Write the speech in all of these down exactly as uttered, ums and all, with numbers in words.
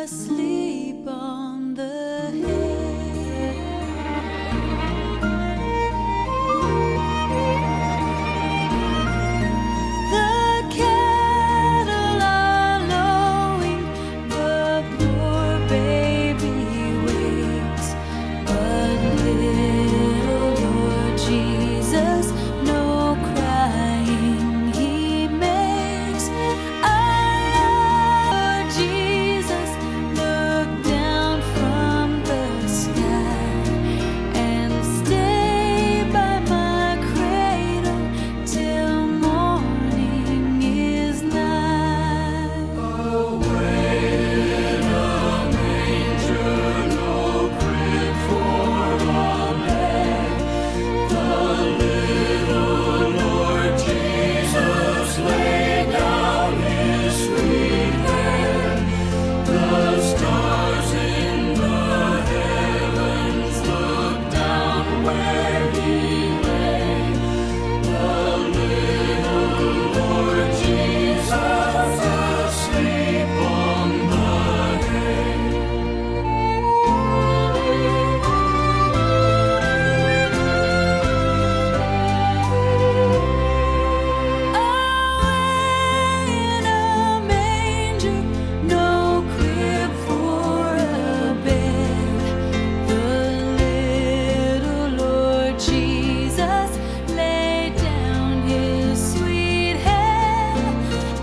asleep on the hill. The cattle are lowing, the poor baby waits, but little Lord Jesus, no crying he makes. Our Lord Jesus, look down from the sky and stay by my cradle till morning is nigh. Away in a manger, no crib for a bed, the little Lord Jesus laid down his sweet head. The stars in the heavens looked down where he lay. The little Lord Jesus asleep on the hay. Away in a manger, no crib for a bed, the little Lord Jesus laid down his sweet head.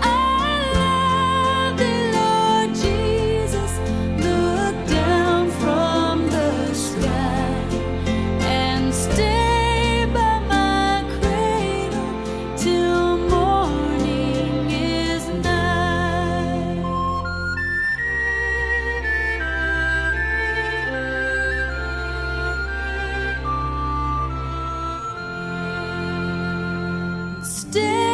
I love thee, Lord Jesus, look down from the sky and stay by my cradle till morning is nigh. Stay